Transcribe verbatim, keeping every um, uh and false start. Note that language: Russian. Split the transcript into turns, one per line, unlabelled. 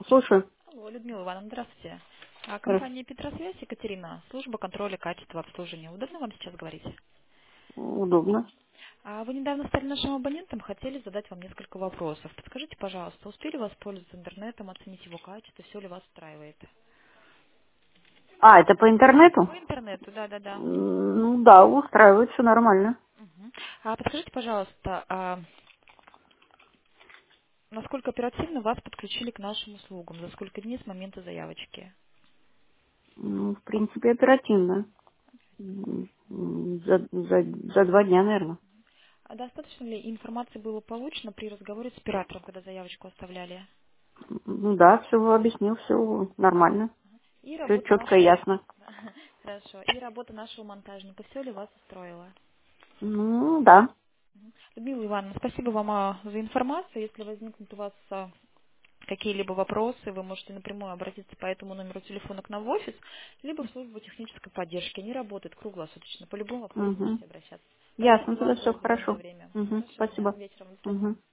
Слушаю.
Алло, Людмила Ивановна, здравствуйте. А,
Здравствуйте.
Компания Петросвязь, Екатерина, служба контроля качества обслуживания. Удобно вам сейчас говорить?
Удобно.
А Вы недавно стали нашим абонентом, хотели задать вам несколько вопросов. Подскажите, пожалуйста, успели воспользоваться интернетом, оценить его качество, все ли вас устраивает?
А, это по интернету?
По интернету, да-да-да.
М, Ну да, устраивает, все нормально.
Мгм. А подскажите, пожалуйста, а насколько оперативно вас подключили к нашим услугам? За сколько дней с момента заявочки?
Ну, в принципе, оперативно. М, м, За, за, за два дня, наверное.
А достаточно ли информации было получено при разговоре с оператором, когда заявочку оставляли?
Ну да, все объяснил, все нормально.
И
Все
работа
четко и
нашего...
ясно.
Хорошо. И работа нашего монтажника. Все ли вас устроило?
Ну да.
Людмила Ивановна, спасибо вам а, за информацию. Если возникнут у вас а, какие-либо вопросы, вы можете напрямую обратиться по этому номеру телефона к нам в офис, либо в службу технической поддержки. Они работают круглосуточно. По любым вопросам
Угу.
можете обращаться.
Ясно,
Спасибо
тогда
вам за
все
уделенное
хорошо.
время.
Угу.
Хорошего дня.
Спасибо.
Вечером. До свидания.
Угу.